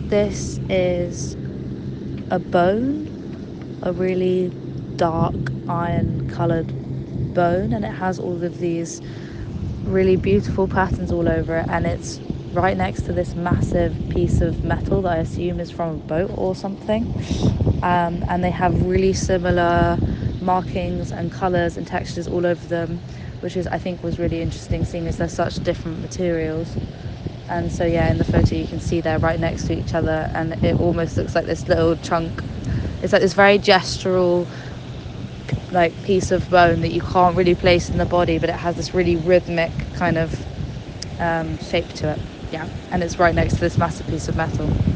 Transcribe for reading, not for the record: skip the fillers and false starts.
This is a bone, a really dark iron coloured bone, and it has all of these really beautiful patterns all over it, and it's right next to this massive piece of metal that I assume is from a boat or something. And they have really similar markings and colours and textures all over them, which is, I think, was really interesting, seeing as they're such different materials. And so yeah, in the photo you can see they're right next to each other, and it almost looks like this little chunk. It's like this very gestural like piece of bone that you can't really place in the body, but it has this really rhythmic kind of shape to it. Yeah, and it's right next to this massive piece of metal.